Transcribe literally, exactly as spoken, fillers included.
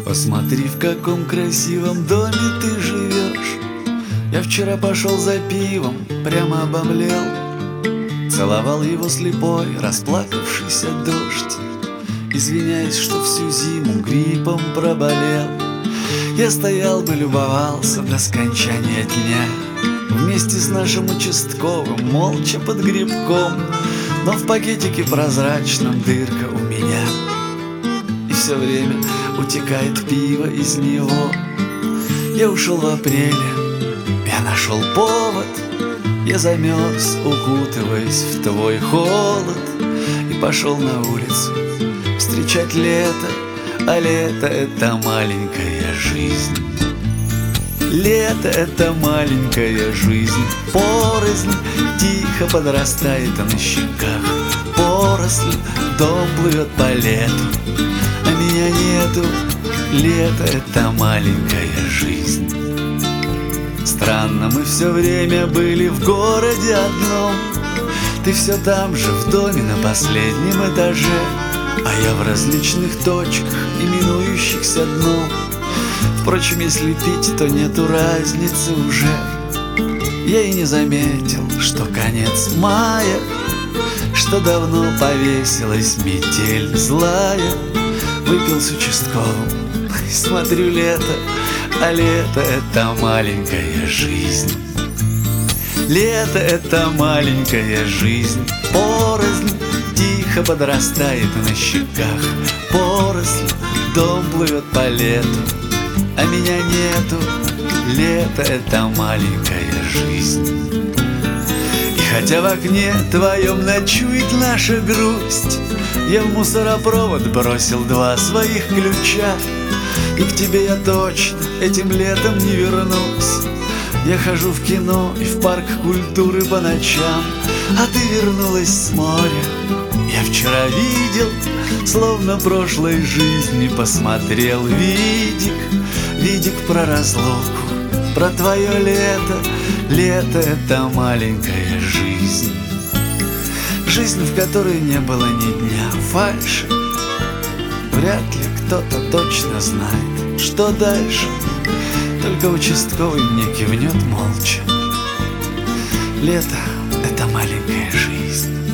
Посмотри, в каком красивом доме ты живешь. Я вчера пошел за пивом, прямо обомлел. Целовал его слепой, расплакавшийся дождь, извиняясь, что всю зиму гриппом проболел. Я стоял бы, любовался до скончания дня вместе с нашим участковым, молча под грибком. Но в пакетике прозрачном дырка у меня, и все время утекает пиво из него. Я ушел в апреле, я нашел повод. Я замерз, укутываясь в твой холод, и пошел на улицу встречать лето. А лето — это маленькая жизнь. Лето — это маленькая жизнь. Поросль тихо подрастает на щеках. Поросль, дом плывет по лету, а меня нету. Лето — это маленькая жизнь. Странно, мы все время были в городе одном. Ты все там же, в доме на последнем этаже, а я в различных точках, именующихся дном. Впрочем, если пить, то нету разницы уже. Я и не заметил, что конец мая, что давно повесилась метель злая. Выпил с участковым, смотрю лето, а лето — это маленькая жизнь. Лето — это маленькая жизнь. Поросль тихо подрастает на щеках. Поросль, дом плывет по лету, а меня нету. Лето — это маленькая жизнь. И хотя в окне твоем ночует наша грусть, я в мусоропровод бросил два своих ключа, и к тебе я точно этим летом не вернусь. Я хожу в кино и в парк культуры по ночам, а ты вернулась с моря. Я вчера видел, словно прошлой жизни посмотрел видик, видик про разлуку, про твое лето. Лето — это маленькая жизнь. Жизнь, в которой не было ни дня фальши. Вряд ли кто-то точно знает, что дальше. Только участковый мне кивнет молча. Лето — это маленькая жизнь.